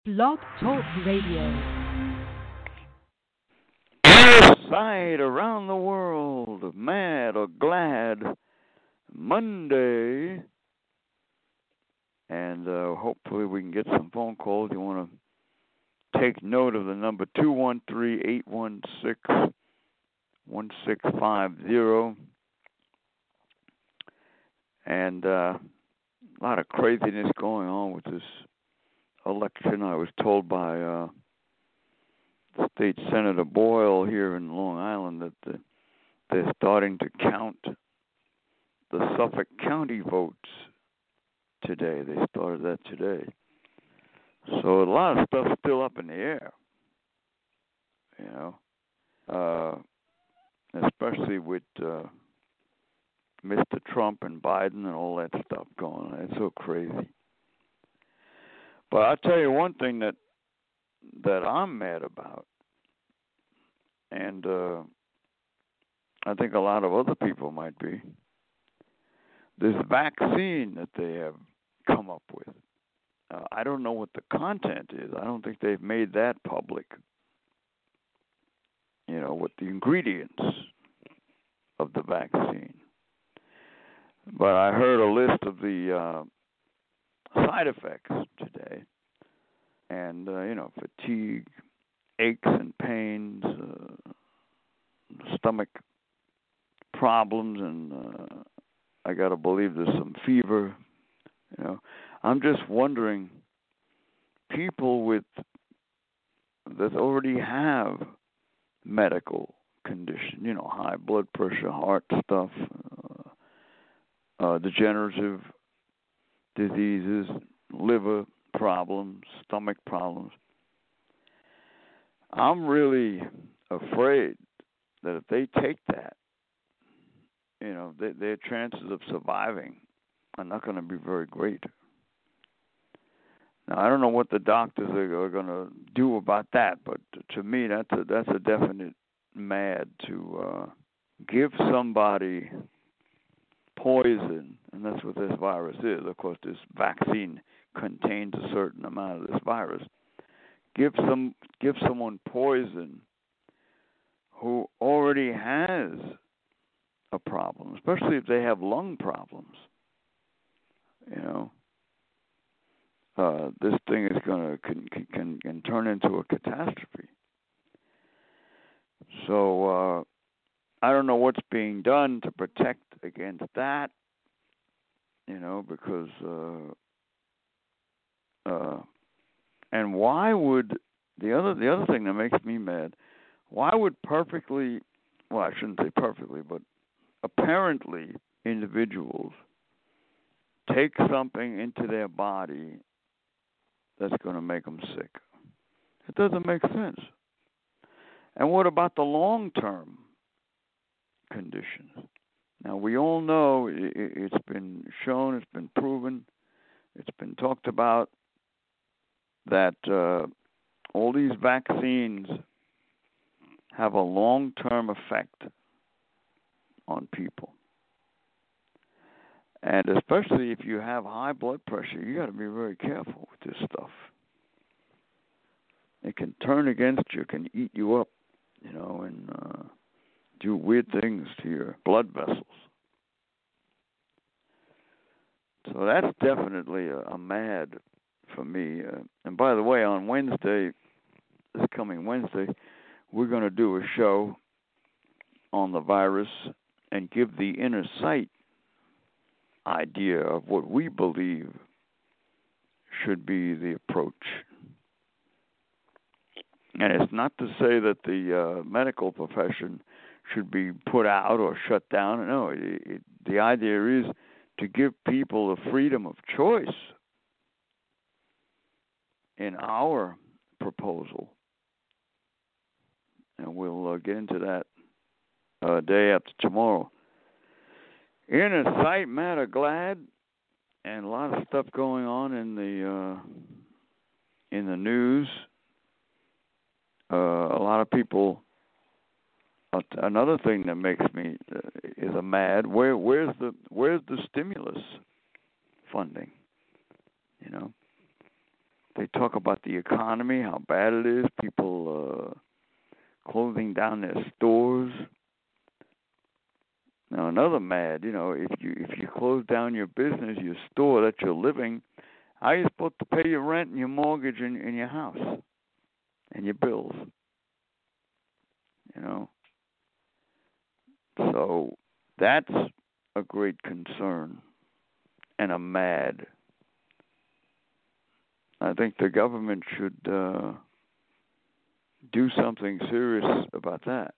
Blog Talk Radio. Side around the world, mad or glad, Monday, and hopefully we can get some phone calls. You want to take note of the number 213-816-1650, and a lot of craziness going on with this election. I was told by State Senator Boyle here in Long Island that they're starting to count the Suffolk County votes today. They started that today. So a lot of stuff's still up in the air, especially with Mr. Trump and Biden and all that stuff going on. It's so crazy. But I'll tell you one thing that I'm mad about, and I think a lot of other people might be, this vaccine that they have come up with. I don't know what the content is. I don't think they've made that public, what the ingredients of the vaccine. But I heard a list of the side effects today, and fatigue, aches and pains, stomach problems, and I gotta believe there's some fever. I'm just wondering, people that already have medical condition, high blood pressure, heart stuff, degenerative diseases, liver problems, stomach problems. I'm really afraid that if they take that, their chances of surviving are not going to be very great. Now, I don't know what the doctors are going to do about that, but to me, that's a definite mad to give somebody poison, and that's what this virus is. Of course, this vaccine contains a certain amount of this virus. Give someone poison who already has a problem, especially if they have lung problems. This thing is can turn into a catastrophe. So I don't know what's being done to protect against that. Because and why would the other thing that makes me mad? Why would I shouldn't say perfectly, but apparently individuals take something into their body that's going to make them sick? It doesn't make sense. And what about the long-term conditions? Now, we all know it's been shown, it's been proven, it's been talked about that all these vaccines have a long-term effect on people. And especially if you have high blood pressure, you got to be very careful with this stuff. It can turn against you, can eat you up, and do weird things to your blood vessels. So that's definitely a mad for me. And by the way, on this coming Wednesday, we're going to do a show on the virus and give the inner sight idea of what we believe should be the approach. And it's not to say that the medical profession should be put out or shut down. No, the idea is to give people the freedom of choice in our proposal. And we'll get into that day after tomorrow. Inner sight, matter glad, and a lot of stuff going on in the news. A lot of people. Another thing that makes me is a mad. Where's the stimulus funding? They talk about the economy, how bad it is, people closing down their stores. Now another mad, if you close down your business, your store that you're living, how are you supposed to pay your rent and your mortgage and your house and your bills? So that's a great concern and a mad. I think the government should do something serious about that.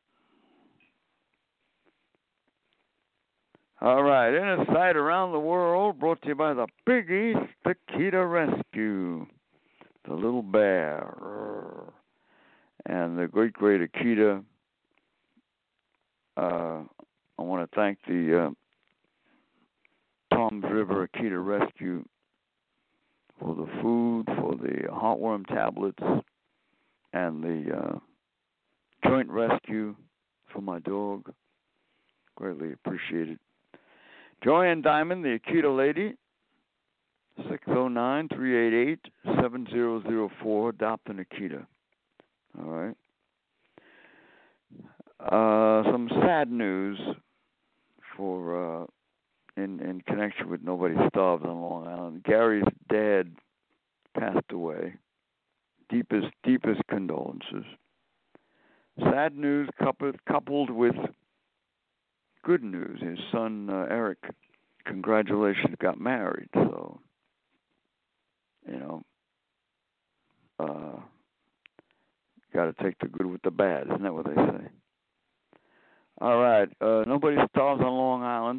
All right, Inner Sight Around the World, brought to you by the Big East Akita Rescue, the little bear, and the great Akita. I want to thank the Toms River Akita Rescue for the food, for the heartworm tablets, and the joint rescue for my dog. Greatly appreciated. Joanne Diamond, the Akita Lady, 609-388-7004, adopt an Akita. All right. Some sad news for in connection with Nobody Starves on Long Island. Gary's dad passed away. Deepest condolences. Sad news coupled with good news. His son Eric, congratulations, got married. So, got to take the good with the bad. Isn't that what they say? All right. Nobody Starves on Long Island,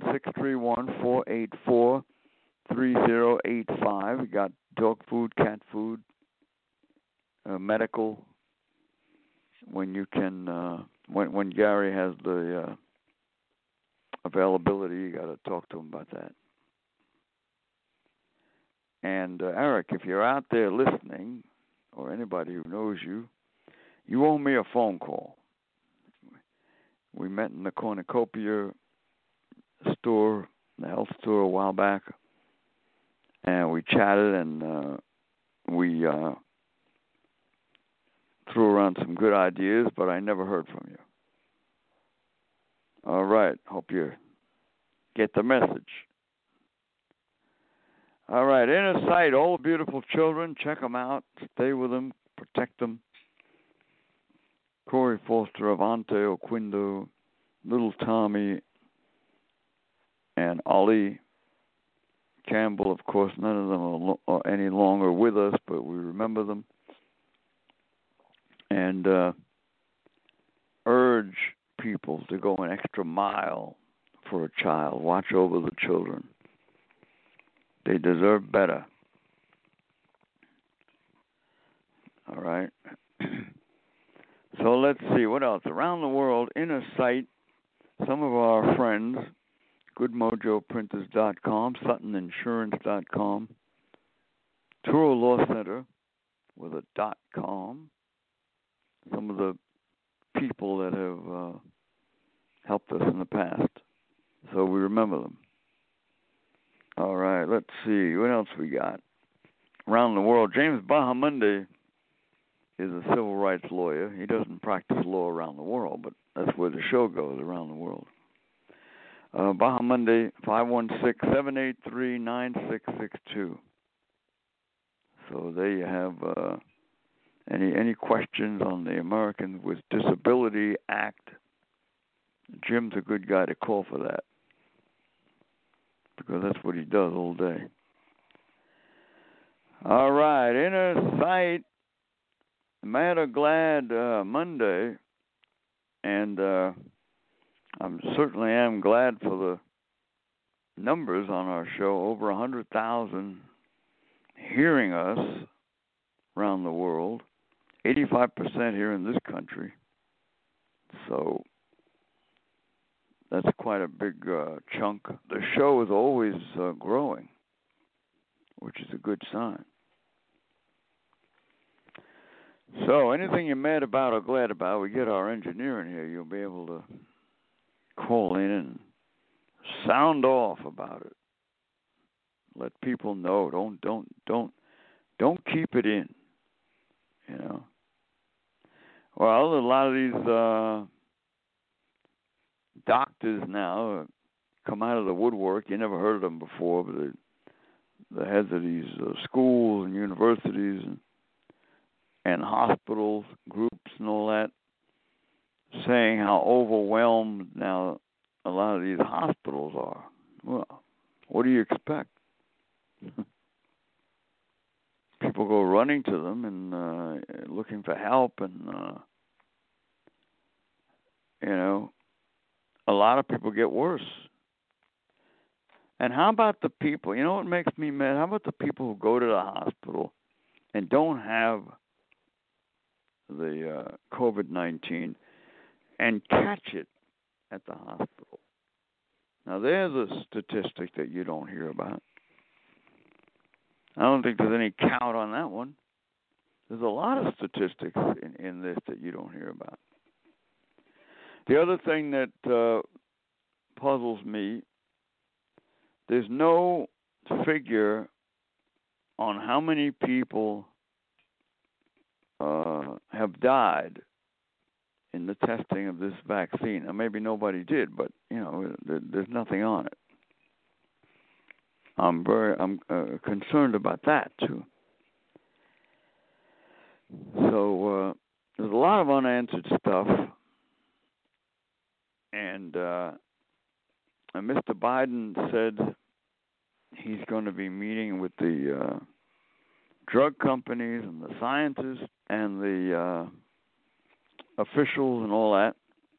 631-484-3085. We got dog food, cat food, medical. When you can, when Gary has the availability, you got to talk to him about that. And Eric, if you're out there listening, or anybody who knows you, you owe me a phone call. We met in the cornucopia store, the health store, a while back, and we chatted, and we threw around some good ideas, but I never heard from you. All right. Hope you get the message. All right. Inner Sight, all beautiful children. Check them out. Stay with them. Protect them. Corey Foster, Avante Oquindo, Little Tommy, and Ollie Campbell. Of course, none of them are any longer with us, but we remember them. And urge people to go an extra mile for a child. Watch over the children. They deserve better. All right. So let's see, what else? Around the world, Inner Sight, some of our friends, GoodMojoPrinters.com, SuttonInsurance.com, Truro Law Center with a .com, some of the people that have helped us in the past. So we remember them. All right, let's see, what else we got? Around the world, James Bahamundi is a civil rights lawyer. He doesn't practice law around the world, but that's where the show goes, around the world. Bahamundi, 516-783-9662. So there you have any questions on the Americans with Disability Act. Jim's a good guy to call for that, because that's what he does all day. All right, Inner Sight, Mad or Glad Monday, and I certainly am glad for the numbers on our show. Over 100,000 hearing us around the world, 85% here in this country. So that's quite a big chunk. The show is always growing, which is a good sign. So anything you're mad about or glad about, we get our engineer in here. You'll be able to call in and sound off about it. Let people know. Don't Don't keep it in. Well, a lot of these doctors now come out of the woodwork. You never heard of them before, but the heads of these schools and universities and hospitals, groups and all that, saying how overwhelmed now a lot of these hospitals are. Well, what do you expect? People go running to them and looking for help, and a lot of people get worse. And how about the people? You know what makes me mad? How about the people who go to the hospital and don't have the COVID-19 and catch it at the hospital? Now, there's a statistic that you don't hear about. I don't think there's any count on that one. There's a lot of statistics in this that you don't hear about. The other thing that puzzles me, there's no figure on how many people have died in the testing of this vaccine. Now, maybe nobody did, but there's nothing on it. I'm concerned about that too. So there's a lot of unanswered stuff, and Mr. Biden said he's going to be meeting with the drug companies and the scientists and the officials and all that.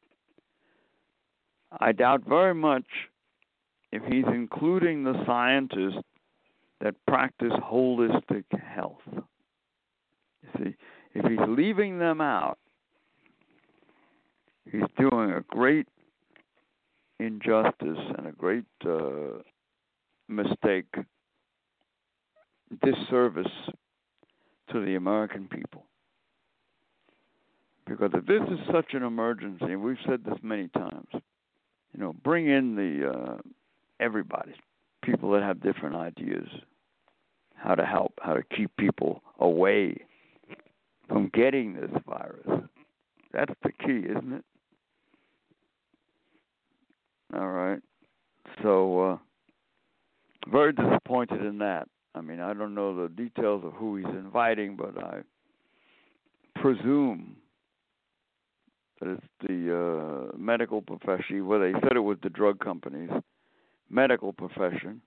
I doubt very much if he's including the scientists that practice holistic health. You see, if he's leaving them out, he's doing a great injustice and a great mistake, disservice to the American people. Because if this is such an emergency, and we've said this many times, bring in the everybody, people that have different ideas, how to help, how to keep people away from getting this virus. That's the key, isn't it? All right. So, very disappointed in that. I mean, I don't know the details of who he's inviting, but I presume that it's the medical profession. Well, they said it was the drug companies, medical profession,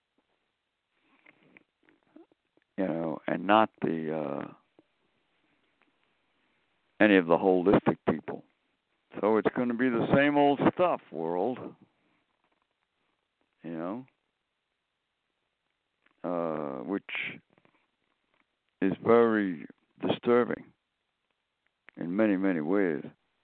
and not the any of the holistic people. So it's going to be the same old stuff, world. Which is very disturbing in many, many ways.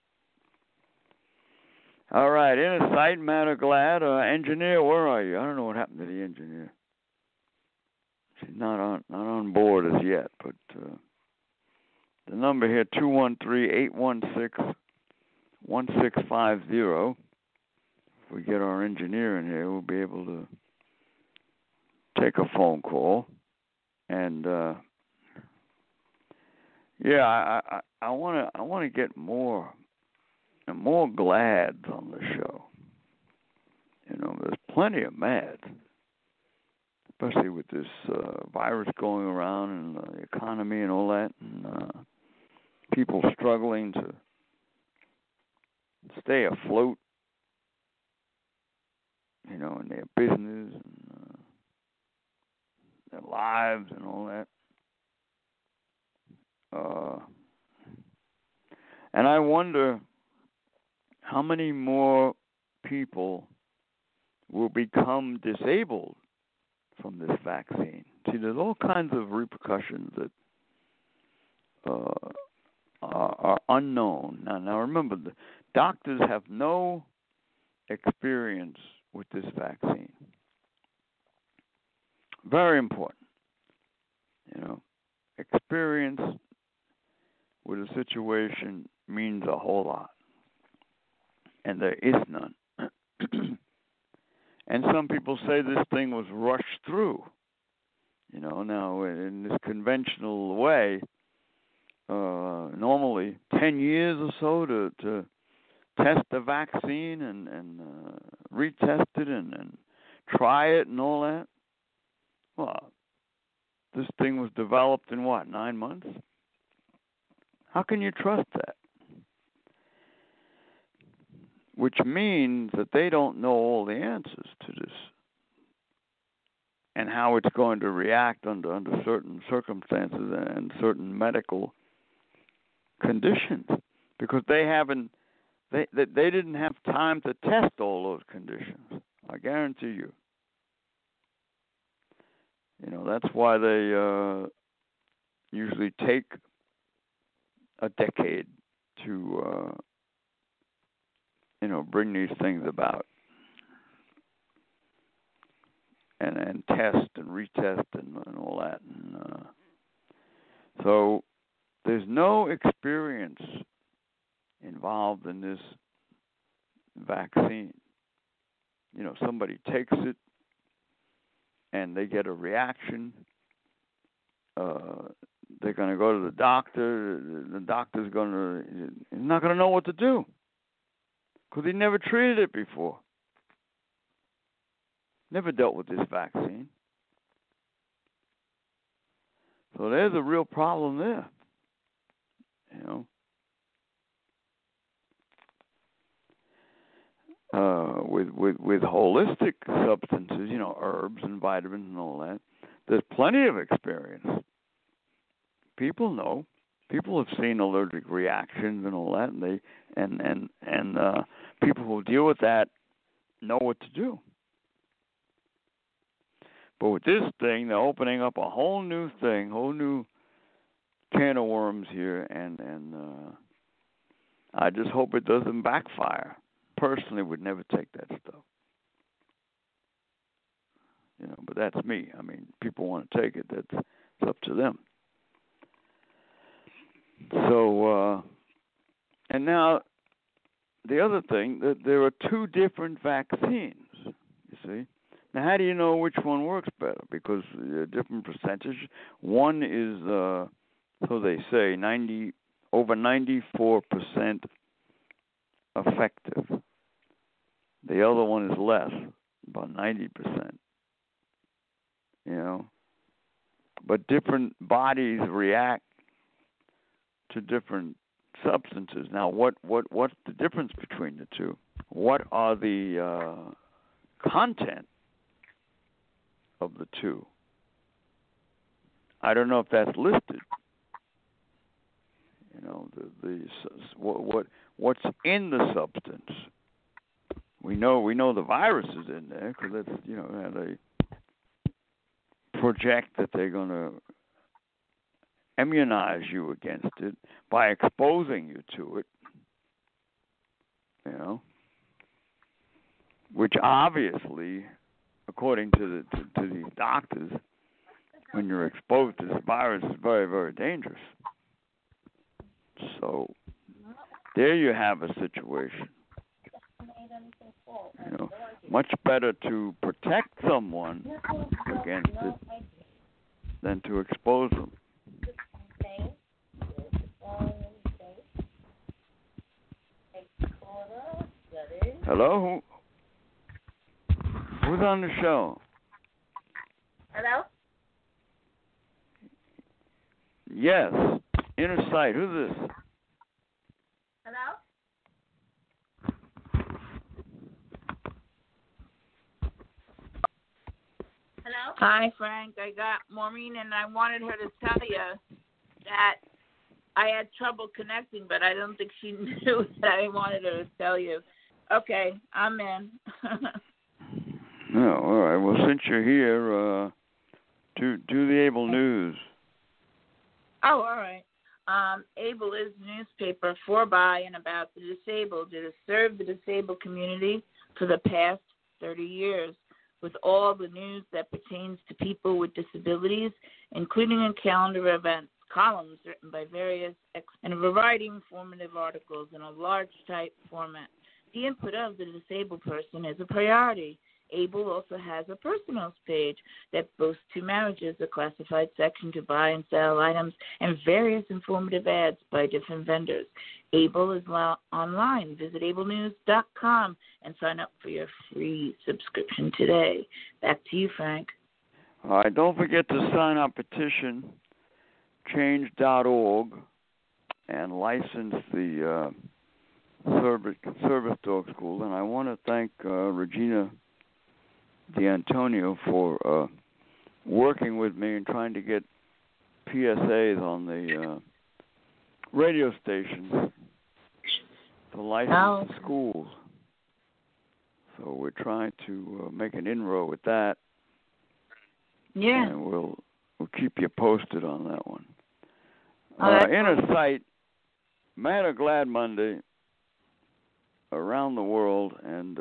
All right, inner sight, matter glad. Engineer, where are you? I don't know what happened to the engineer. She's not on board as yet, but the number here, 213-816-1650. If we get our engineer in here, we'll be able to take a phone call. And I want to get more glads on the show. There's plenty of mads, especially with this virus going around and the economy and all that, and people struggling to stay afloat, in their business and their lives and all that. And I wonder how many more people will become disabled from this vaccine. See, there's all kinds of repercussions that are unknown. Now remember, the doctors have no experience with this vaccine. Very important. Experience with a situation means a whole lot. And there is none. And some people say this thing was rushed through. Now in this conventional way, normally 10 years or so to test the vaccine and retest it and try it and all that. Well, this thing was developed in 9 months? How can you trust that? Which means that they don't know all the answers to this and how it's going to react under certain circumstances and certain medical conditions, because they didn't have time to test all those conditions. I guarantee you. That's why they usually take a decade to bring these things about and test and retest and all that. And so there's no experience involved in this vaccine. Somebody takes it and they get a reaction. They're going to go to the doctor. The doctor's he's not going to know what to do because he never treated it before. Never dealt with this vaccine. So there's a real problem there. With holistic substances, herbs and vitamins and all that, there's plenty of experience. People know. People have seen allergic reactions and all that, and people who deal with that know what to do. But with this thing, they're opening up a whole new thing, whole new can of worms here, and I just hope it doesn't backfire. Personally, would never take that stuff. But that's me. I mean, people want to take it. It's up to them. So, and now the other thing, that there are two different vaccines. You see. Now, how do you know which one works better? Because different percentage. One is, so they say, over 94% effective. The other one is less, about 90%. But different bodies react to different substances. Now, what's the difference between the two? What are the content of the two? I don't know if that's listed. What's in the substance? We know the virus is in there because that's how they project that they're going to immunize you against it by exposing you to it. Which obviously, according to these doctors, when you're exposed to this virus, is very, very dangerous. So there you have a situation. Much better to protect someone against it than to expose them. Hello? Who's on the show? Hello? Yes. Inner Sight. Who's this? Hello? Hello? Hi, Frank. I got Maureen, and I wanted her to tell you that I had trouble connecting, but I don't think she knew that I wanted her to tell you. Okay, I'm in. No, all right. Well, since you're here, do the Able News. Oh, all right. Able is a newspaper for, by, and about the disabled. It has served the disabled community for the past 30 years with all the news that pertains to people with disabilities, including a calendar of events, columns written by various and a variety of informative articles in a large type format. The input of the disabled person is a priority. Able also has a personals page that boasts 2 marriages, a classified section to buy and sell items, and various informative ads by different vendors. Able is online. Visit ablenews.com and sign up for your free subscription today. Back to you, Frank. All right, don't forget to sign our petition, change.org, and license the service dog school. And I want to thank Regina D'Antonio for working with me and trying to get PSAs on the radio stations to license the schools. So we're trying to make an inroad with that. Yeah. And we'll keep you posted on that one. Oh, Inner Sight, Mad or Glad Monday around the world, and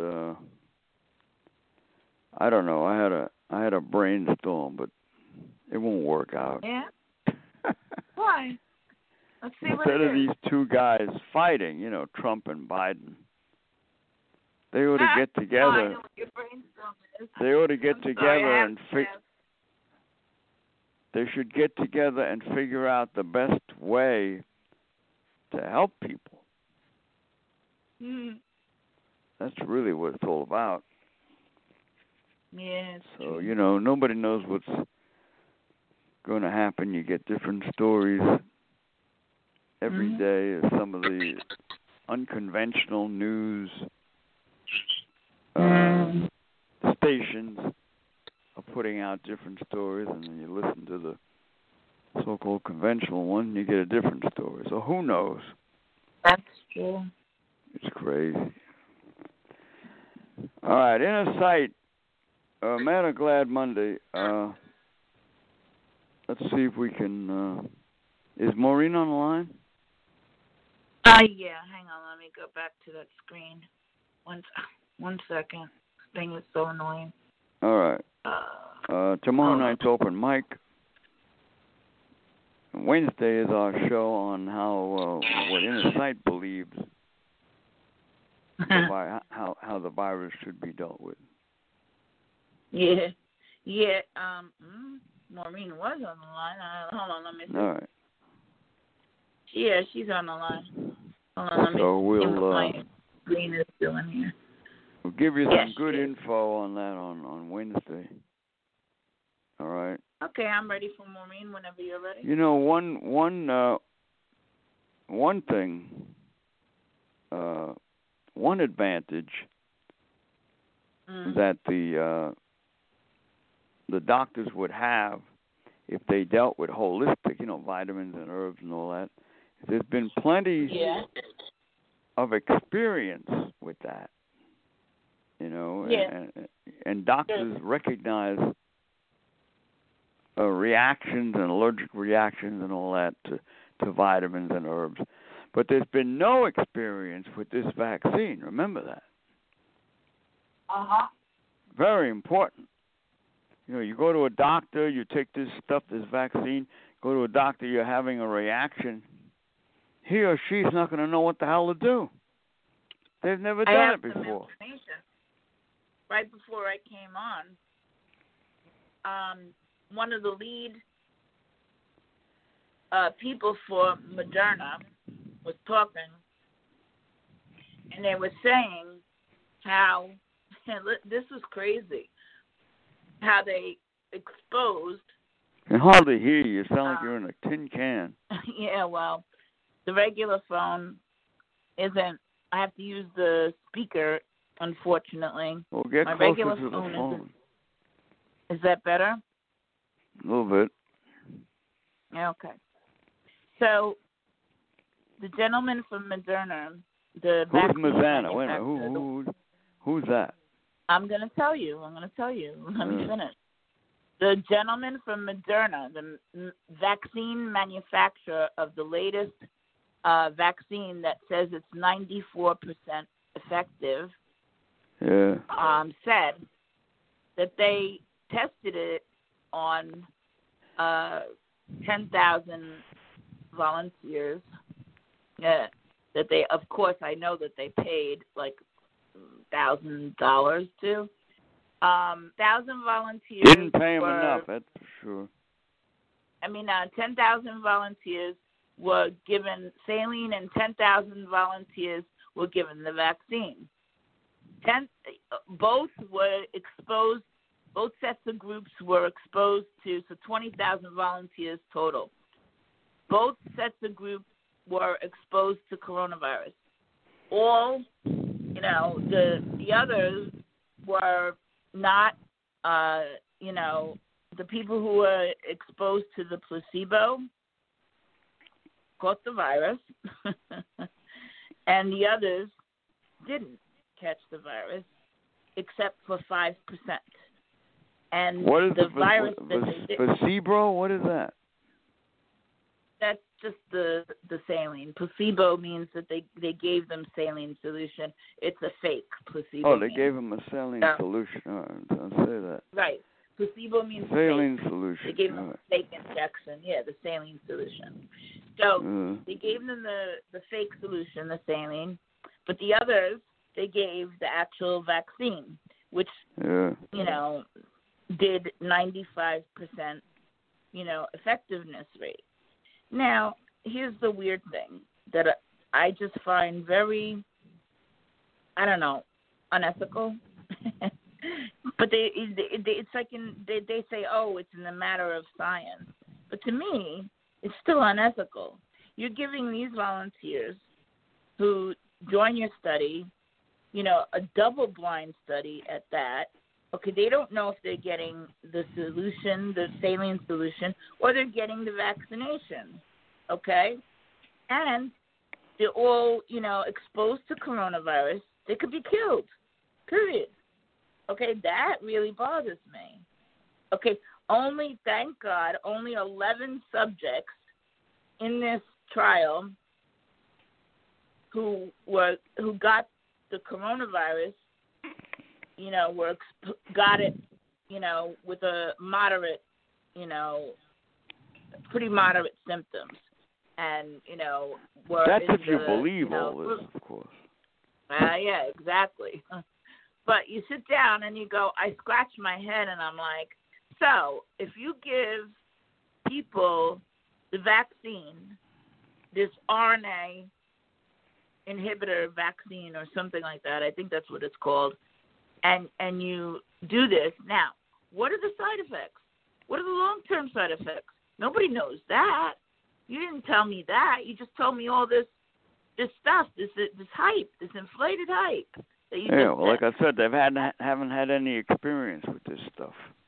I don't know. I had a brainstorm, but it won't work out. Yeah. Why? Let's see what Instead it of is. these two guys fighting, Trump and Biden, they ought to get together. I know what your brainstorm is. They ought to get together and they should get together and figure out the best way to help people. That's really what it's all about. Yeah. So, nobody knows what's going to happen. You get different stories every day. Some of the unconventional news stations are putting out different stories, and then you listen to the so-called conventional one, and you get a different story. So who knows? That's true. It's crazy. All right, Inner Sight, Mad or Glad Monday. Let's see if we can... is Maureen on the line? Yeah, hang on. Let me go back to that screen. One second. This thing is so annoying. All right. Tomorrow night's open mic. Wednesday is our show on how what Inner Sight believes how the virus should be dealt with. Yeah. Maureen was on the line. Hold on, let me see. All right. Yeah, she's on the line. Hold on, let me see what my screen is doing here. We'll give you some good info on that on Wednesday. All right. Okay, I'm ready for Maureen whenever you're ready. One thing, one advantage that the doctors would have if they dealt with holistic, vitamins and herbs and all that. There's been plenty of experience with that, and doctors recognize reactions and allergic reactions and all that to vitamins and herbs. But there's been no experience with this vaccine. Remember that. Very important. You go to a doctor, you take this vaccine, go to a doctor, you're having a reaction. He or she's not going to know what the hell to do. They've never done it before. Right before I came on, one of the lead people for Moderna was talking, and they were saying how, this was crazy, how they exposed... I can hardly hear you. You sound like you're in a tin can. Yeah, well, the regular phone isn't... I have to use the speaker, unfortunately. Well, get My closer regular to the phone. Is that better? A little bit. Okay. So, the gentleman from Moderna, the who's vaccine Moderna? Wait a minute. Who's that? I'm going to tell you. Let me finish. The gentleman from Moderna, the vaccine manufacturer of the latest vaccine that says it's 94% effective, said that they tested it on 10,000 volunteers. That they, of course, I know that they paid like $1,000 to. 1,000 volunteers. Didn't pay them enough, that's for sure. 10,000 volunteers were given saline, and 10,000 volunteers were given the vaccine. Both were exposed. Both sets of groups were exposed to 20,000 volunteers total. Both sets of groups were exposed to coronavirus. All, the others were not, the people who were exposed to the placebo caught the virus, and the others didn't catch the virus, except for 5%. And what is the virus placebo? What is that? That's just the saline. Placebo means that they gave them saline solution. It's a fake placebo. Oh, they gave them a saline solution. All right, don't say that. Right. Placebo means saline fake. Solution. They gave them a fake injection. Yeah, the saline solution. So they gave them the fake solution, the saline, but the others they gave the actual vaccine, which did 95%, effectiveness rate. Now, here's the weird thing that I just find very, unethical. But it's like they say, oh, it's in the matter of science. But to me, it's still unethical. You're giving these volunteers who join your study, a double-blind study at that. Okay, they don't know if they're getting the solution, the saline solution, or they're getting the vaccination, okay? And they're all, exposed to coronavirus. They could be killed, period. Okay, that really bothers me. Okay, thank God, only 11 subjects in this trial who got the coronavirus, got it, with a moderate, pretty moderate symptoms, and were. That's if you believe all this, of course. Yeah, exactly. But you sit down and you go, I scratch my head and I'm like, so if you give people the vaccine, this RNA inhibitor vaccine or something like that, I think that's what it's called, and you do this, now, what are the side effects? What are the long-term side effects? Nobody knows that. You didn't tell me that. You just told me all this stuff, this hype, this inflated hype. Like I said, haven't had any experience with this stuff.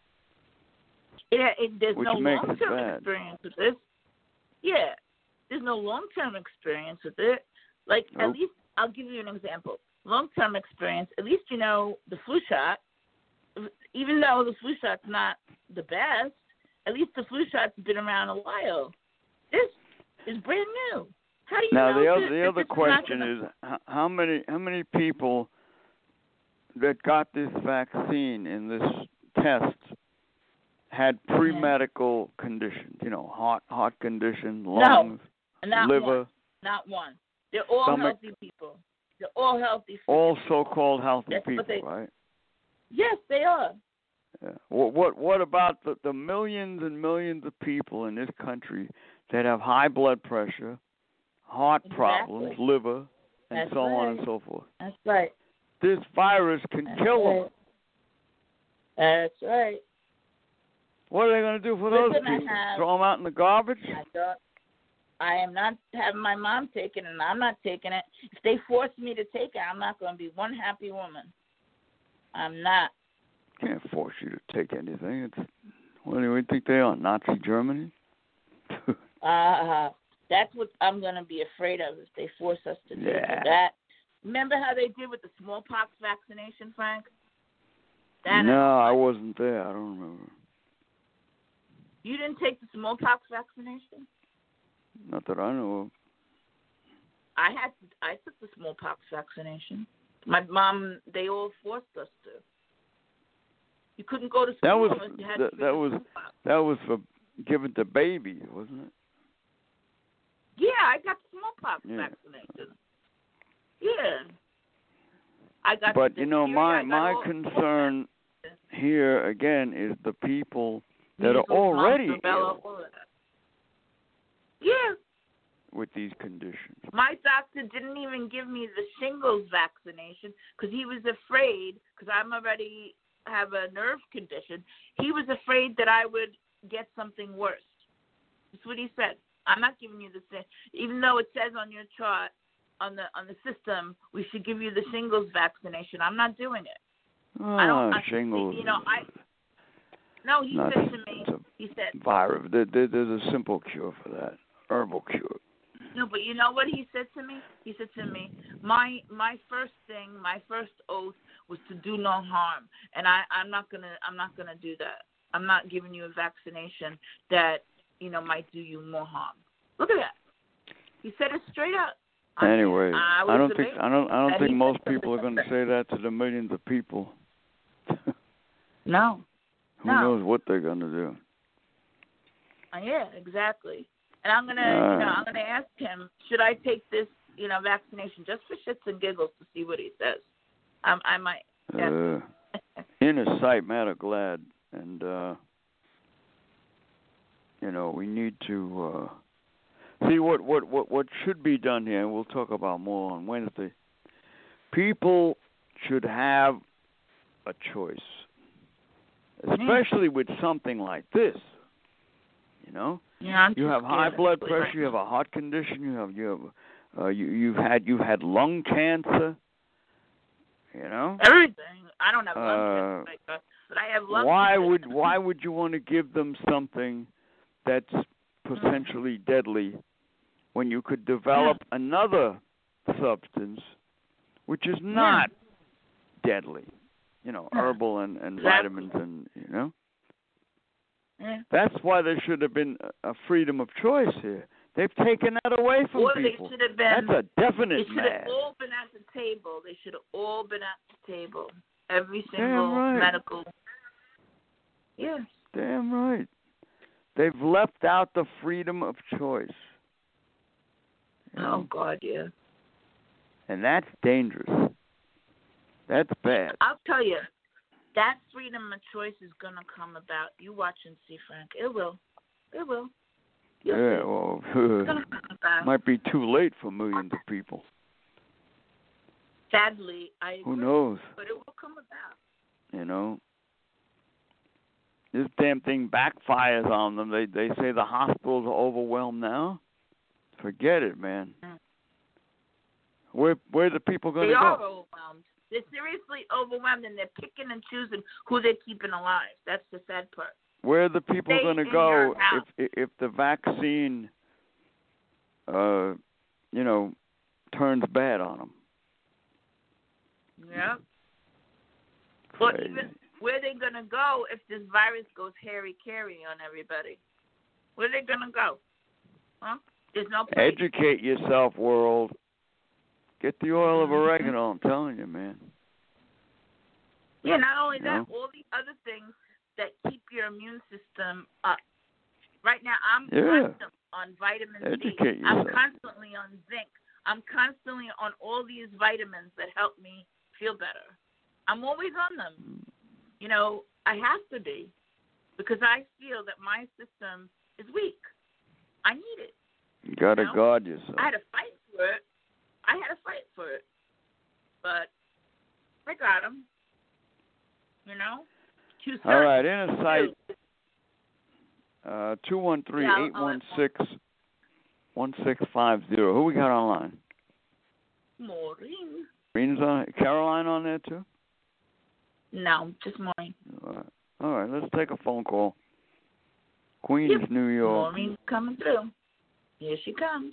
There's no long-term bad. experience with this. Yeah, there's no long-term experience with it. Like, nope. At least, I'll give you an example. Long-term experience, at least the flu shot, even though the flu shot's not the best, at least the flu shot's been around a while. This is brand new. How do you know? Now, the other question is, how many people that got this vaccine in this test had pre-medical conditions, heart condition, lungs, liver. Not one. They're all healthy people. They're all healthy. All so-called healthy people, right? Yes, they are. Yeah. What about the millions and millions of people in this country that have high blood pressure, heart problems, liver, and so on and so forth? That's right. This virus can kill them. That's right. What are they going to do for those people? Throw them out in the garbage? I am not having my mom take it, and I'm not taking it. If they force me to take it, I'm not going to be one happy woman. I'm not. Can't force you to take anything. What do you think they are, Nazi Germany? That's what I'm going to be afraid of if they force us to take that. Remember how they did with the smallpox vaccination, Frank? No, I wasn't there. I don't remember. You didn't take the smallpox vaccination? Not that I know of. I took the smallpox vaccination. My mom, they all forced us to. You couldn't go to school unless you had that was for giving to babies, wasn't it? Yeah, I got the smallpox vaccination. Yeah. I got but my concern here again is the people that Measles, are already mumps, rubella, ill all of that. Yeah. with these conditions. My doctor didn't even give me the shingles vaccination because he was afraid, because I'm already have a nerve condition. He was afraid that I would get something worse. That's what he said. I'm not giving you the same, even though it says on your chart, on the system, we should give you the shingles vaccination. I'm not doing it. Shingles. You know, No, he said to me. He said, virus. There's a simple cure for that. Herbal cure. No, but you know what he said to me? He said to me, my first oath was to do no harm, and I'm not gonna do that. I'm not giving you a vaccination that might do you more harm. Look at that. He said it straight up. Anyway, I don't think he most said people are going to say that to the millions of people. No. Who knows what they're going to do? Yeah, exactly. And I'm gonna ask him, should I take this, vaccination just for shits and giggles to see what he says? I might. Inner sight, matter glad, and we need to see what should be done here. And we'll talk about more on Wednesday. People should have a choice, especially with something like this. Yeah, you have high blood pressure. You have a heart condition. You've had lung cancer. Everything. I don't have lung cancer, but I have lung cancer. Why would you want to give them something that's potentially deadly when you could develop another substance which is not deadly? Herbal and vitamins and Yeah. That's why there should have been a freedom of choice here. They've taken that away from people. They should have been. That's a definite They should have all been at the table. They should have all been at the table. Every single medical. Yes. Damn right. They've left out the freedom of choice. Oh, God, yeah. And that's dangerous. That's bad. I'll tell you, that freedom of choice is going to come about. You watch and see, Frank. It will. It will. Well, might be too late for millions of people. Sadly, I agree. Who knows? But it will come about. This damn thing backfires on them. They say the hospitals are overwhelmed now. Forget it, man. Where are the people going to go? They are overwhelmed. They're seriously overwhelmed, and they're picking and choosing who they're keeping alive. That's the sad part. Where are the people going to go if the vaccine, turns bad on them? Yeah. Or even where are they going to go if this virus goes hairy-carry on everybody? Where are they going to go? Huh? There's no place. Educate yourself, world. Get the oil of oregano, I'm telling you, man. Yeah, not only that, all the other things that keep your immune system up. Right now, I'm constantly on vitamin C. I'm constantly on zinc. I'm constantly on all these vitamins that help me feel better. I'm always on them. I have to be because I feel that my system is weak. I need it. You got to guard yourself. I had to fight for it. But I got them. All right, Inner Sight, 213-816-1650. Who we got online? Maureen. Maureen's on. Caroline on there too? No, just Maureen. All right, let's take a phone call. Queens, New York. Maureen's coming through. Here she comes.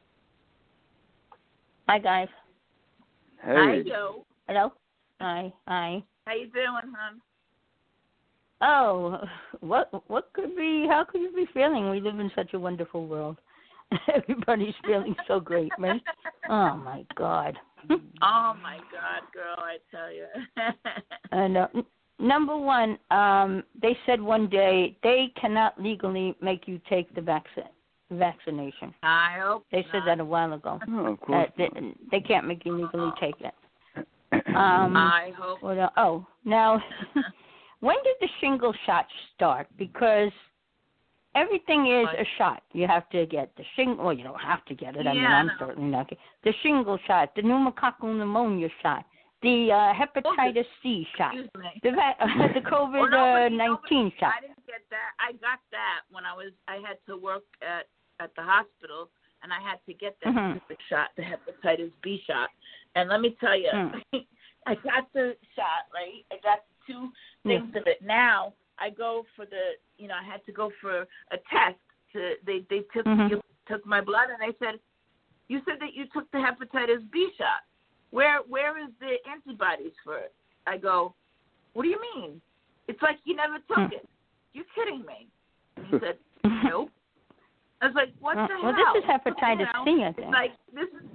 Hi, guys. Hey. Hi, Joe. Hello. Hi. How you doing, hon? Oh, what could be? How could you be feeling? We live in such a wonderful world. Everybody's feeling so great, right? Oh my God. Oh my God, girl! I tell you. And number one, they said one day they cannot legally make you take the vaccination. I hope they said that a while ago. Oh, of course. They can't make you legally take it. I hope. Now, when did the shingle shot start? Because everything is a shot. You have to get the shingle. Well, you don't have to get it. I mean, I'm certainly not getting the shingle shot, the pneumococcal pneumonia shot, the hepatitis C shot, the COVID-19 shot. I didn't get that. I got that when I had to work at the hospital, and I had to get that stupid shot, the hepatitis B shot. And let me tell you, I got the shot, right? I got 2 things of it. Now I go for I had to go for a test. They took my blood, and they said, you said that you took the hepatitis B shot. Where is the antibodies for it? I go, what do you mean? It's like you never took it. You're kidding me. And he said, nope. I was like, what the hell? Well, this is hepatitis C, I think. It's like, this is,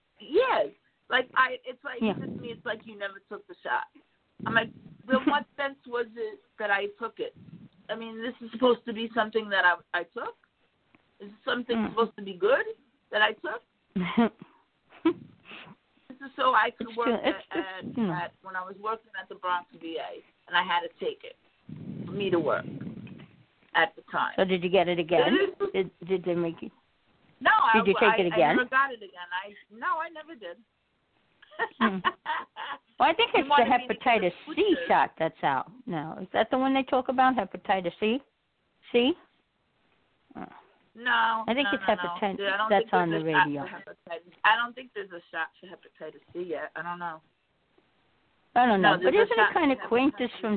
it's like, to me, it's like you never took the shot. I'm like, then what sense was it that I took it? I mean, this is supposed to be something that I took? Is it something supposed to be good that I took? This is so I could work at when I was working at the Bronx VA, and I had to take it for me to work at the time. So did you get it again? Did they make you? No, did you take it again? I never got it again. I never did. Well, I think it's the hepatitis C shot that's out now. Is that the one they talk about, hepatitis C? C? No. I think it's hepatitis. That's on the radio. I don't think there's a shot for hepatitis C yet. I don't know. I don't know. But isn't it kind of quaint? This from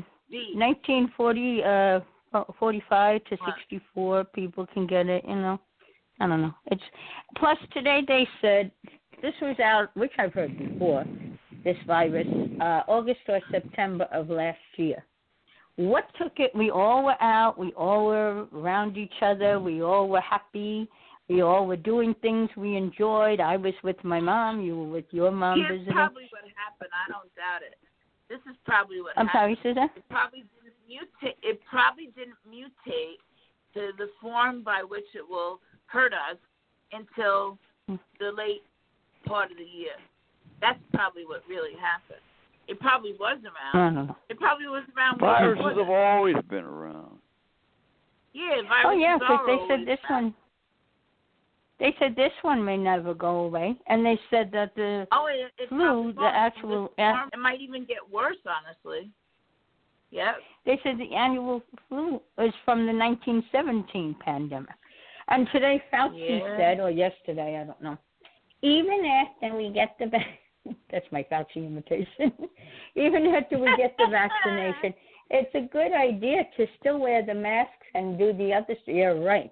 1945 to 64, people can get it, I don't know. It's plus today they said this was out, which I've heard before, this virus, August or September of last year. What took it? We all were out. We all were around each other. We all were happy. We all were doing things we enjoyed. I was with my mom. You were with your mom visiting. It's probably what happened. I don't doubt it. This is probably what happened. I'm sorry, Susan? It probably didn't mutate to the form by which it will hurt us until the late part of the year. That's probably what really happened. It probably was around. It probably was around. Viruses have always been around. Yeah, viruses because they said this one. They said this one may never go away, and they said that the flu, the actual, it might even get worse, honestly. Yeah. They said the annual flu is from the 1917 pandemic, and today Fauci said, or yesterday, I don't know, even after we get the that's my Fauci imitation. Even after we get the vaccination, it's a good idea to still wear the masks and do the other stuff. Yeah, right.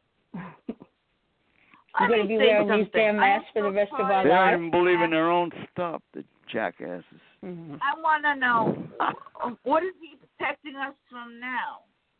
You're going to be wearing these damn masks for the rest of our lives. They don't even believe in their own stuff, the jackasses. Mm-hmm. I want to know, what is he protecting us from now?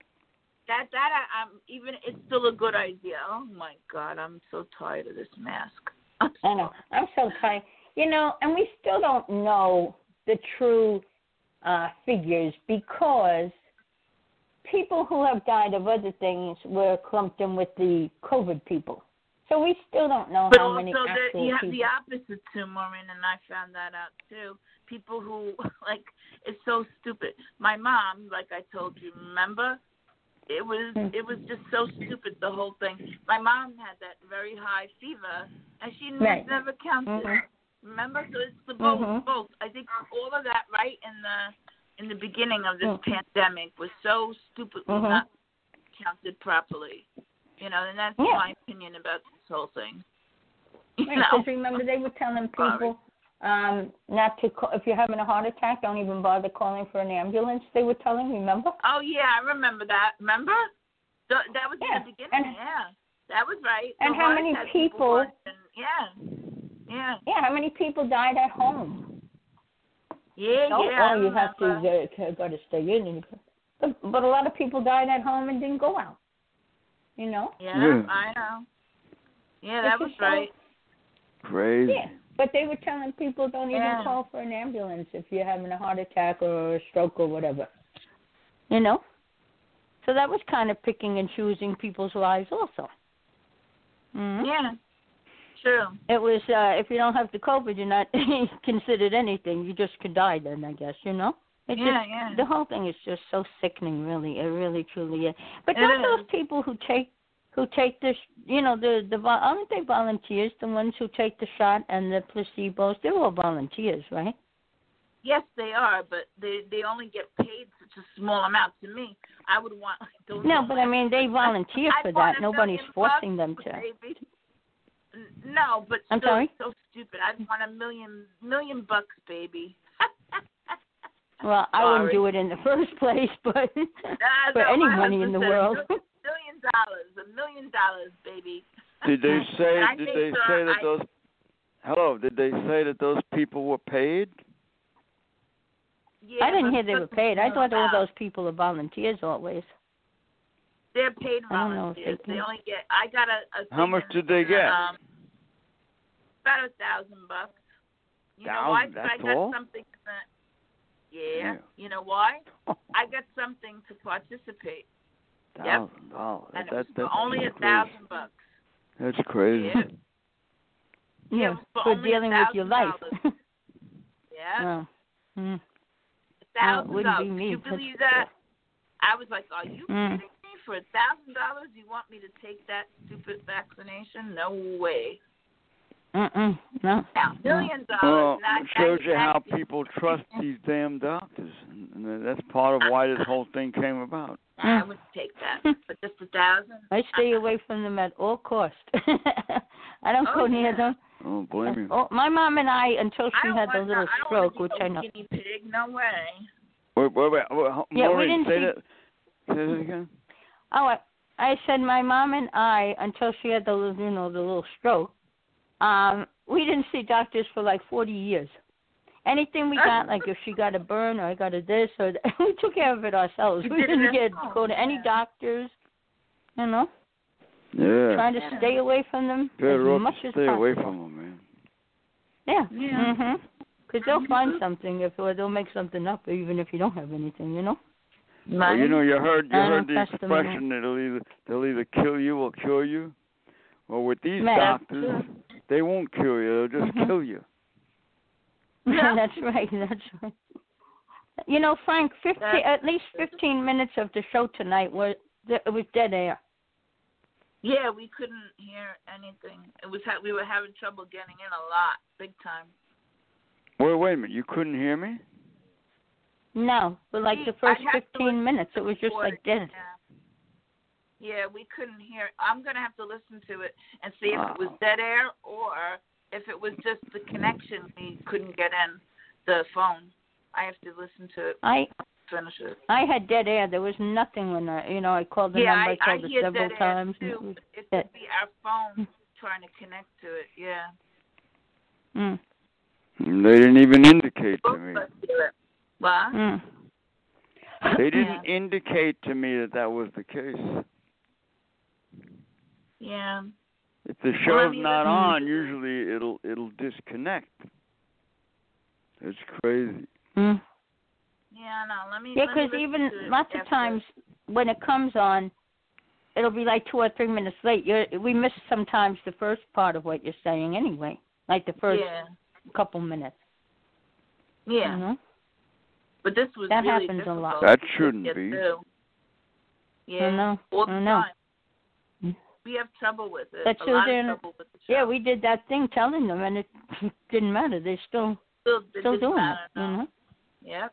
It's still a good idea. Oh, my God, I'm so tired of this mask. I know. I'm so tired. And we still don't know the true figures because people who have died of other things were clumped in with the COVID people. So we still don't know how many actual you have people. the opposite too, Maureen, and I found that out too. People who, it's so stupid. My mom, like I told you, remember? It was just so stupid, the whole thing. My mom had that very high fever, and she never counted. Mm-hmm. Remember? So it's the both. I think all of that right in the beginning of this pandemic was so stupidly not counted properly. And that's my opinion about this whole thing. Because remember, they were telling people not to call, if you're having a heart attack, don't even bother calling for an ambulance. They were telling, remember? Oh yeah, I remember that. Remember? That was in the beginning. That was right. And how many people? Yeah, how many people died at home? Yeah. Oh, you have to got to stay in. But a lot of people died at home and didn't go out. Yeah, I know. Yeah, that was right. Crazy. Yeah, but they were telling people don't even call for an ambulance if you're having a heart attack or a stroke or whatever. So that was kind of picking and choosing people's lives also. Mm-hmm. Yeah. True. It was, if you don't have the COVID, you're not considered anything. You just could die then, I guess, It Yeah, just, yeah. the whole thing is just so sickening, really. It really, truly is. But It don't is. those people who take this, aren't they volunteers? The ones who take the shot and the placebos, they're all volunteers, right? Yes, they are, but they only get paid such a small amount. To me, I would want those. No, but I mean, they volunteer for I'd want that. $1 Nobody's million forcing them bucks, to. baby. No, but I'm still, sorry? it's so stupid. I'd want $1 million bucks, baby. Well, I wouldn't do it in the first place, but for any money in the world. $1 million, baby. Did they say? And I Did think, they say that those? Hello. Did they say that those people were paid? Yeah, I didn't but hear they were paid. I thought all those people are volunteers always. They're paid I don't know if volunteers. they They can. only get. I got a How much did they get? about $1,000. You know why? 'Cause That's I got all? something. Yeah. You know why? I got something to participate. Yep. $1,000. And That's it was for only $1,000. That's crazy. Yeah. Yeah, it was for for only dealing with your life. $1,000. Yeah. Oh. Mm. $1,000. wouldn't be me. You believe that? I was like, are you Mm. kidding me? For $1,000, you want me to take that stupid vaccination? No way. No. Now, $1 million. Well, not it shows you how 90. people trust these damn doctors, and that's part of why this whole thing came about. I would take that, but just $1,000. I stay away from them at all costs. I don't go near them. I don't blame you. Oh, my mom and I, until she had the little I stroke, don't which want I to know. be a guinea pig. No way. Wait, Yeah, we Maureen, didn't say see- that. Say that again. Oh, I said my mom and I, until she had the little stroke, we didn't see doctors for like 40 years. Anything we got, like if she got a burn or I got a this or that, we took care of it ourselves. You We did it didn't at home, go to any yeah. doctors, Yeah. trying to stay away from them Better as off much to as stay possible. away from them, man. Yeah. Yeah. Mhm. Because they'll find something or they'll make something up, even if you don't have anything, Well, Money? you heard I don't the trust them expression that they'll either kill you or cure you. Well, with these Man. doctors, they won't cure you; they'll just kill you. That's right. That's right. Frank, at least 15 minutes of the show tonight it was dead air. Yeah, we couldn't hear anything. We were having trouble getting in a lot, big time. Wait a minute! You couldn't hear me? No, but like the first I'd have to 15 listen minutes, to it was just recording, like dead. Yeah, we couldn't hear. I'm going to have to listen to it and see if it was Oh. dead air or if it was just the connection we couldn't get in the phone. I have to listen to it, finish it. I had dead air. There was nothing when I called the number. I called it hear several dead times. Air too, but it could be our phone trying to connect to it. Yeah. Mm. They didn't even indicate to me. What? Mm. They didn't indicate to me that was the case. Yeah. If the show's not on, usually it'll disconnect. It's crazy. Mm. Yeah, no. Let me. Yeah, let me because listen even to it lots of after. times when it comes on, it'll be like 2 or 3 minutes late. We miss sometimes the first part of what you're saying anyway, like the first couple minutes. Yeah. But this was That really happens a difficult lot. That to shouldn't get be. through. Yeah. I know. All the I know. time. We have trouble with it. That's a lot still of trouble with the show. Yeah, we did that thing telling them, and it didn't matter. They still didn't doing matter, it. no. Yep.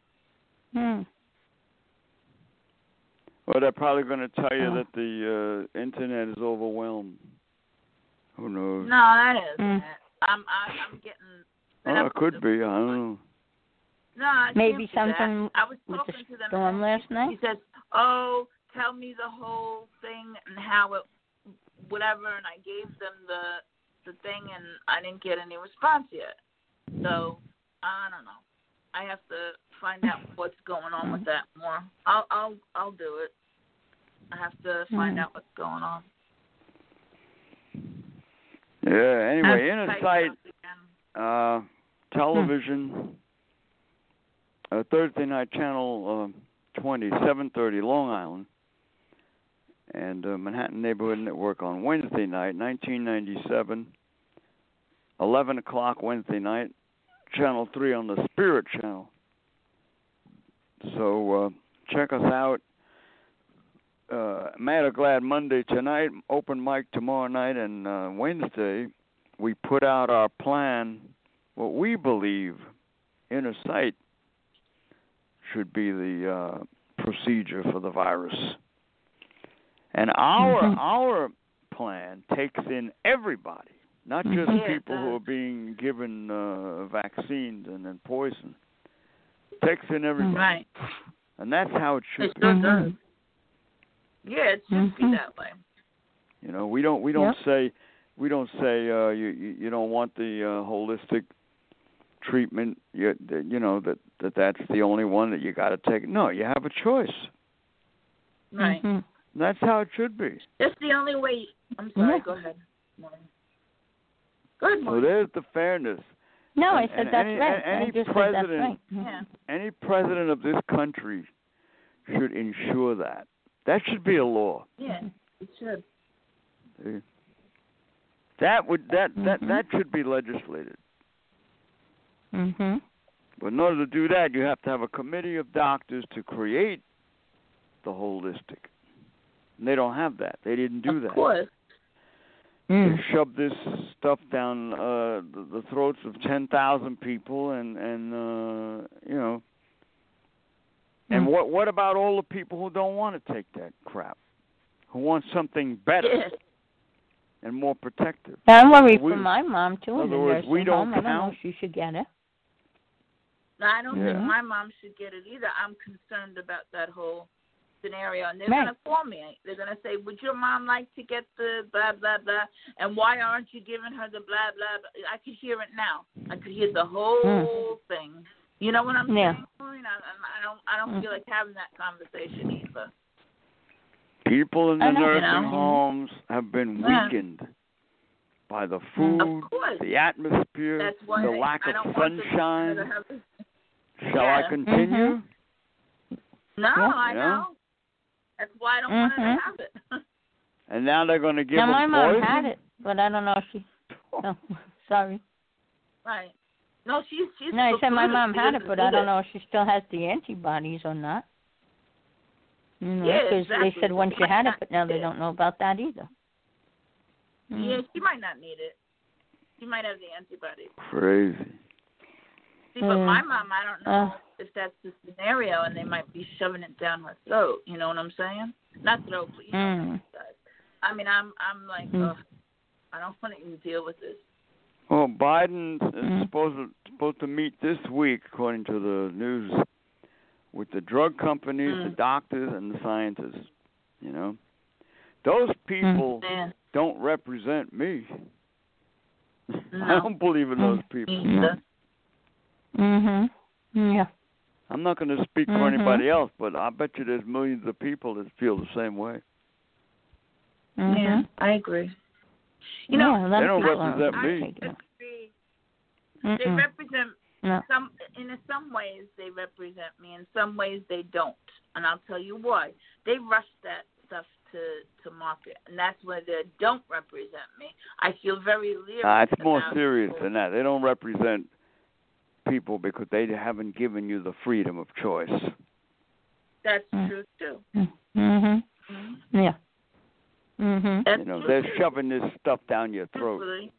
Well, they're probably going to tell you that the internet is overwhelmed. Who knows? No, that isn't it. I'm getting. Oh, it could be. I don't know. No, I Maybe can't do something that. I was with talking the to them. storm last night. He says, "Oh, tell me the whole thing and how it, whatever." And I gave them the thing, and I didn't get any response yet. So I don't know. I have to find out what's going on with that more. I'll do it. I have to find out what's going on. Yeah. Anyway, I'll Inner type Sight it up again. television, Thursday night channel 20, 7:30, Long Island, and Manhattan Neighborhood Network on Wednesday night, 1997, 11 o'clock Wednesday night, Channel 3 on the Spirit Channel. So check us out. Mad or Glad Monday tonight, open mic tomorrow night, and Wednesday we put out our plan, what we believe inner sight should be the procedure for the virus. And our plan takes in everybody, not just people who are being given vaccines and then poison. It takes in everybody. Right. And that's how it should It be. sure does. Yeah, it should be that way. You know, we don't say you don't want the holistic treatment. You know that's the only one that you got to take. No, you have a choice. Right. That's how it should be. That's the only way. I'm sorry. Go ahead. Go ahead, So there's the fairness. No, I said that's right. Any I just president, said that's right. Yeah. any president of this country should ensure that. That should be a law. Yeah, it should. That should be legislated. Mhm. But in order to do that, you have to have a committee of doctors to create the holistic. And they don't have that. They didn't do that. Of course. They shoved this stuff down the throats of 10,000 people, and you know. And what about all the people who don't want to take that crap, who want something better and more protective? I'm worried for my mom too. In other words, we don't home. I don't know count. if she should get it. No, I don't think my mom should get it either. I'm concerned about that whole scenario. And they're going to call me. They're going to say, would your mom like to get the blah, blah, blah? And why aren't you giving her the blah, blah, blah? I could hear it now. I could hear the whole thing. You know what I'm saying? I don't feel like having that conversation either. People in the nursing homes have been weakened by the food, the atmosphere, the lack of sunshine. Shall I continue? No, I know. That's why I don't want her to have it. And now they're going to give them my poison? mom had it, but I don't know if she... No, sorry. Right. No, she's No, I said my mom had it, but I don't know if she still has the antibodies or not. You know, because they said when she had it, but now they don't know about that either. Yeah, she might not need it. She might have the antibodies. Crazy. See, but my mom, I don't know if that's the scenario, and they might be shoving it down her throat. You know what I'm saying? Not throat, but you know. I mean, I'm like, I don't want to even deal with this. Well, Biden is supposed to meet this week, according to the news, with the drug companies, the doctors, and the scientists. You know, those people don't represent me. No. I don't believe in those people. Yeah. I'm not going to speak for anybody else, but I bet you there's millions of people that feel the same way. Yeah, I agree. You know, they don't represent me. They represent in some ways they represent me. In some ways they don't, and I'll tell you why. They rush that stuff to market, and that's where they don't represent me. I feel very leery. It's more serious than that. They don't represent people because they haven't given you the freedom of choice. That's true too. Yeah. You know, they're shoving this stuff down your throat.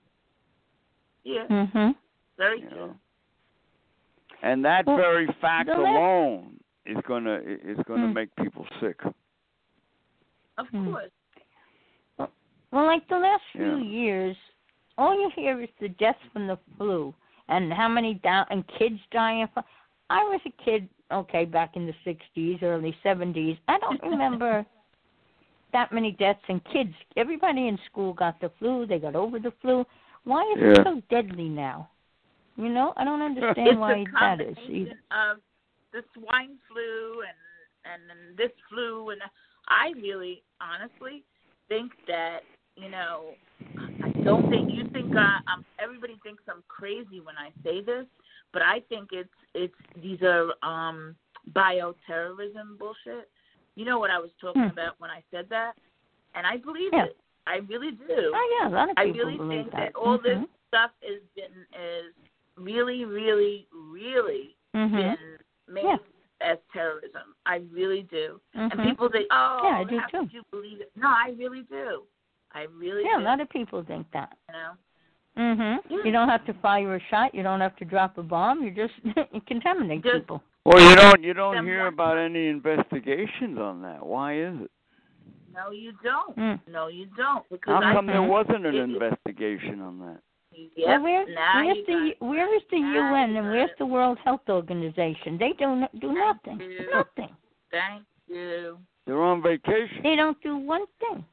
Yeah. Very true. Know? And that very fact alone is gonna make people sick. Of course. Well, like the last few years, all you hear is the deaths from the flu and how many and kids dying. I was a kid, back in the 60s, early 70s. I don't remember that many deaths in kids. Everybody in school got the flu. They got over the flu. Why is it so deadly now? You know, I don't understand why that is either. Of the swine flu and this flu, and I really, honestly, think that, you know, I don't think you think everybody thinks I'm crazy when I say this, but I think it's these are bioterrorism bullshit. You know what I was talking about when I said that, and I believe it. I really do. Oh yeah, a lot of people I really believe think that all this stuff is really, really, really been made as terrorism. I really do. Mm-hmm. And people think, oh, yeah, I do how too. could you believe it? No, I really do. I really Yeah, do. a lot of people think that. You know? Mhm. Yeah. You don't have to fire a shot. You don't have to drop a bomb. You just you contaminate Just- people. Well, you don't Then hear what? about any investigations on that. Why is it? No, you don't. Mm. No, you don't. Because How come there Mhm. wasn't an It- investigation on that? Yep, Well, now where's you the got where is the Now UN you and got where's it. the World Health Organization? They don't do nothing. you. Nothing. Thank you. They're on vacation. They don't do one thing.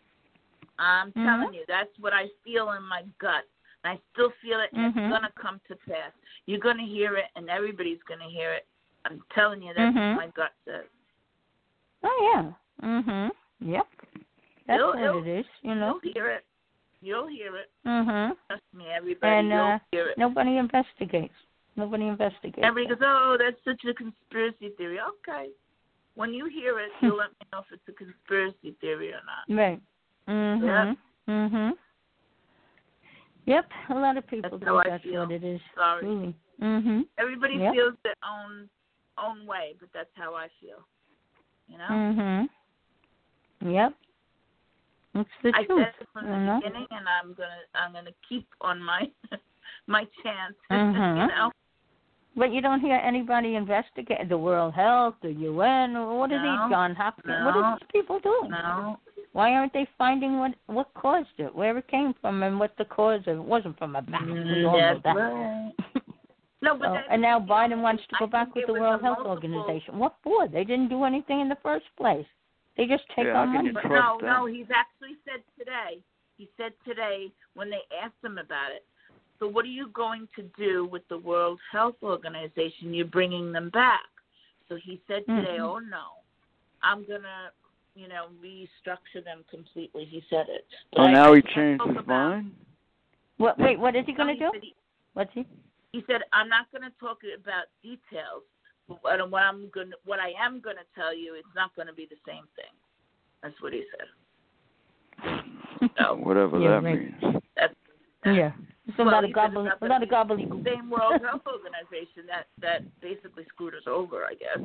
I'm Mhm. telling you, that's what I feel in my gut. And I still feel it, and Mhm. it's going to come to pass. You're going to hear it, and everybody's going to hear it. I'm telling you, that's Mhm. what my gut says. Oh yeah. Mhm. Yep. That's You'll- what it is. You know. You'll hear it. You'll hear it. Mhm. Trust me, everybody. And you'll hear it. nobody investigates. Nobody investigates. Everybody goes, oh, that's such a conspiracy theory. Okay. When you hear it, you'll let me know if it's a conspiracy theory or not. Right. Mhm. Mhm. Yep. A lot of people That's think how I that's feel. what it is. Sorry. Really. Mhm. Everybody Yep. feels their own way, but that's how I feel. You know? Mhm. Yep. It's the I truth. said it from you the know? beginning, and I'm gonna keep on my my chance. Mhm. You know? But you don't hear anybody investigate the World Health, the UN, or what are No. these John Hopkins? What No. are these people doing? No. Why aren't they finding what caused it, where it came from, and what the cause of it? It wasn't from a bat. We all know That's that. right. No, but So, that's and now the thing. Biden wants to I go back think with it the was World a Health multiple- Organization. What for? They didn't do anything in the first place. They just take Yeah, our how can money. you But trust no, them? he's actually said today. He said today when they asked him about it. So what are you going to do with the World Health Organization? You're bringing them back. So he said today, Mhm. oh no, I'm gonna, restructure them completely. He said it. But Oh, I- now I he can't changed talk his about- mind? Wait, what is he No, going to do? said What's he? He said, I'm not going to talk about details. But what I am going to tell you, it's not going to be the same thing. That's what he said. So, Whatever Yeah, that right. means. that's Yeah. It's a Well, lot he of said it's not gonna be gobbledygook. the same World Health Organization that basically screwed us over, I guess.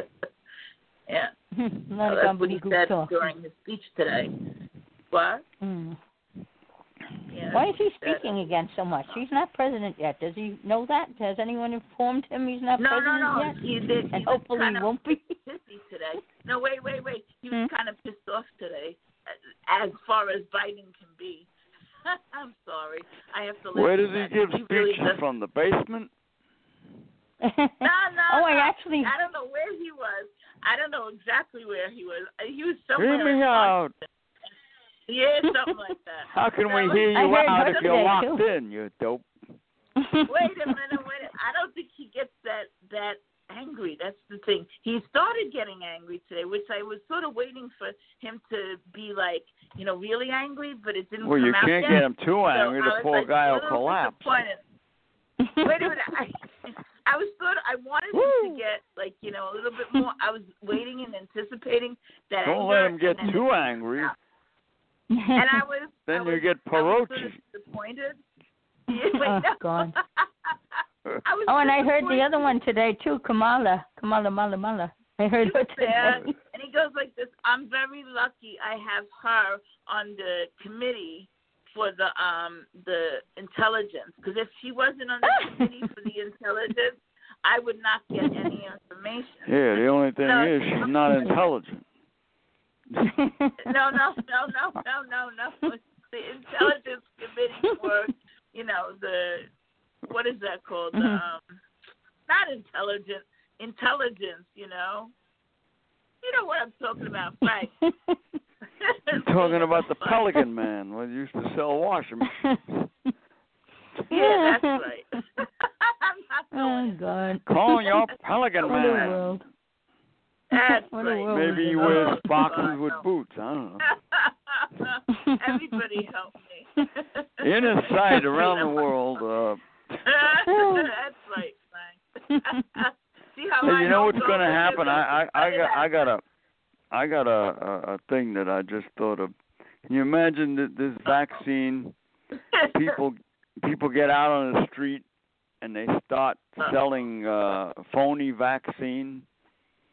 Yeah. A lot of That's what he gobbledygook said talk. during his speech today. What? Mm. Yeah. Why is he that's what speaking again so much? He's not president yet. Does he know that? Has anyone informed him he's not No, president yet? He did. He And was hopefully kind he of won't be. pissy today. No, wait. He was Hmm? kind of pissed off today, as far as Biden can be. I'm sorry. I have to let Where you does he know. give really speeches does- from? The basement? No. Oh, I actually. I don't know where he was. I don't know exactly where he was. He was Hear somewhere. me in out. Yeah, something like that. How can we No, hear I you heard out her if you're today, locked too. in, you dope? Wait a minute. I don't think he gets that angry. That's the thing. He started getting angry today, which I was sort of waiting for him to be like, really angry, but it didn't Well, come you out can't yet. get him too So angry. I The was poor like, guy a will little collapse. disappointed. Wait a minute. I wanted him to get a little bit more. I was waiting and anticipating that Don't anger. let him get and then too it angry. came out. And I was. Then I you was, get I was sort of Perochi. disappointed. Oh, God. I was Oh, and I heard the disappointed. other one today too, Kamala Mala. I heard her Yeah, today. and he goes like this: I'm very lucky I have her on the committee for the intelligence. Because if she wasn't on the committee for the intelligence, I would not get any information. Yeah, the only thing No. is she's not intelligent. No. The intelligence committee for, what is that called? Not intelligence. You know what I'm talking about, right? Talking about the Pelican Man, who used to sell washing machines. Yeah, that's right. I'm not Oh, going. God. Calling your Pelican What a Man. world. That's What a right. world. Maybe he Oh, wears God, boxes with no. boots. I don't know. Everybody help me. In his sight around the world. That's right, Frank. See how Hey, I you know what's don't going to go happen? with I got a thing that I just thought of. Can you imagine that this vaccine? People get out on the street and they start selling phony vaccine.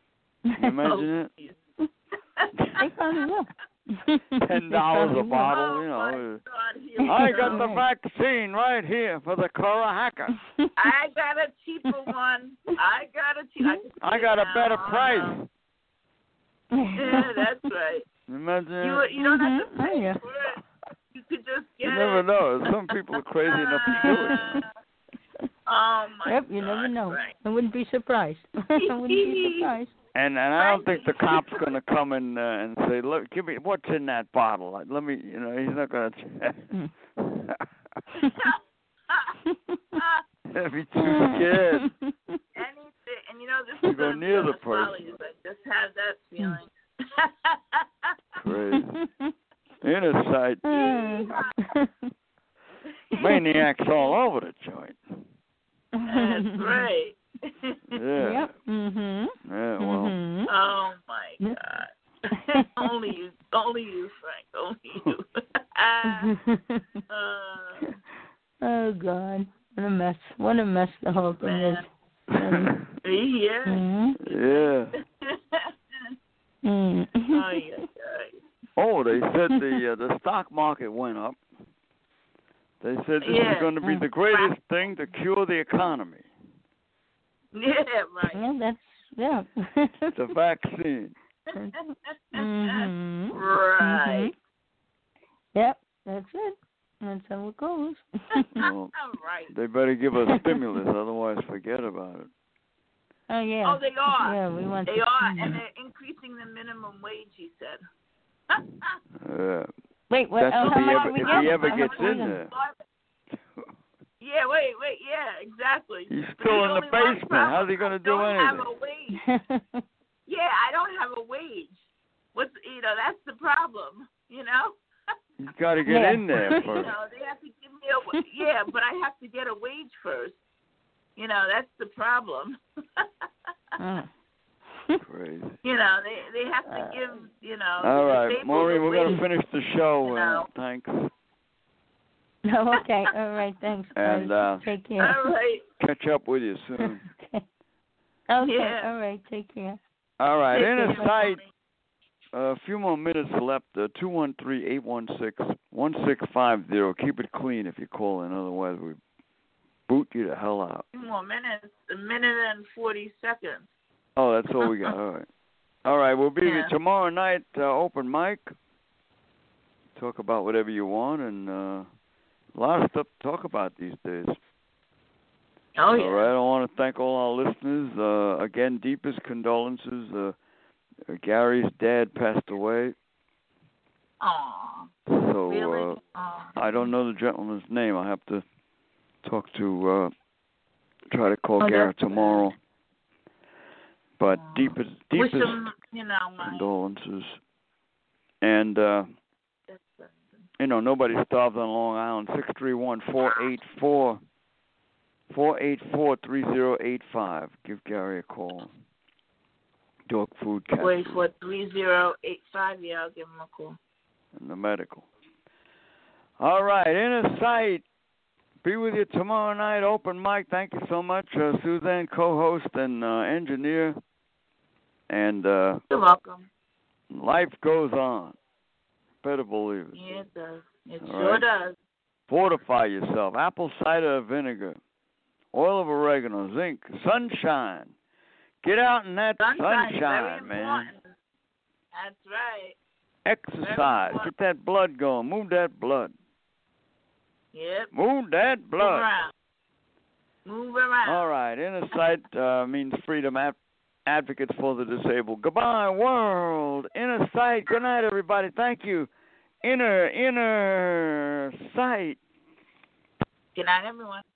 Can you imagine it? They probably will. $10 a bottle, Oh, you my know. God, here we I go. got the vaccine right here for the Corahaka. I got a cheaper one. I got a better price. Yeah, that's right. Imagine You don't have to Oh, pay yeah. for it. You could just get You it. never know. Some people are crazy enough to do it. Oh, my Yep, God. you never know. Right. I wouldn't be surprised. I wouldn't be surprised. And I don't think the cop's going to come in and say, "Look, give me what's in that bottle." Let me, you know, he's not going to check. That'd be too scared. Anything, and you know this You is go gonna near be the on follies. person. I just have that feeling. Crazy. Inner sight. Maniacs all over the joint. That's right. Yeah. Yep. Mhm. Yeah, well. Mhm. Oh my God. only you, Frank. Only you. Oh God, what a mess! What a mess the whole thing is. Yeah. Mhm. Yeah. Mm. Oh yeah. Oh, they said the stock market went up. They said this is going to be the greatest thing to cure the economy. Yeah, right. Well, that's The vaccine. Mhm. Right. Mhm. Yep, that's it. That's how it goes. Well, Right. they better give us stimulus, otherwise forget about it. Oh yeah. Oh, they are. Yeah, we want. They are, and they're increasing the minimum wage. He said. Wait, what? That's Oh, how much if we he get? ever How gets much we in get? there. Yeah, wait, yeah, exactly. He's But still there's in the only one basement. problem. How's he going to do I don't have anything? a wage. Yeah, I don't have a wage. That's the problem. He's got to get in there first. They have to give me but I have to get a wage first. That's the problem. Crazy. They have to give, All right, disabled Maureen, a we're going wage. to finish the show. Thanks. Oh, okay. All right. Thanks. And take care. All right. catch up with you soon. Okay. Okay. Yeah. All right. Take care. All right, Take in a care. sight. A few more minutes left. 213-816-1650. Keep it clean if you call in. Otherwise, we boot you the hell out. 2 more minutes. A minute and 40 seconds. Oh, that's all we got. All right. All right, we'll be Yeah. tomorrow night, open mic. Talk about whatever you want, and a lot of stuff to talk about these days. Oh, yeah. All right, I want to thank all our listeners. Again, deepest condolences. Gary's dad passed away. Aw. So Really? Aw. I don't know the gentleman's name. I have to talk to, try to call Gary tomorrow. But deepest Wish him, my... condolences. And, nobody starves on Long Island. 631-484-3085. Give Gary a call. Dog food, cat Wait food. for 3085. Yeah, I'll give him a call. And the medical. All right, Inner Sight. Be with you tomorrow night, open mic. Thank you so much, Suzanne, co-host and engineer. And You're welcome. life goes on. Better believe it. Yeah, it does. It All sure right. does. Fortify yourself. Apple cider vinegar, oil of oregano, zinc, sunshine. Get out in that Sunshine, sunshine, very man. important. That's right. Exercise. Get that blood going. Move that blood. Yep. Move that blood. Move around. All right. Inner Sight means freedom. Advocates for the disabled. Goodbye, world. Inner Sight. Good night, everybody. Thank you. Inner Sight. Good night, everyone.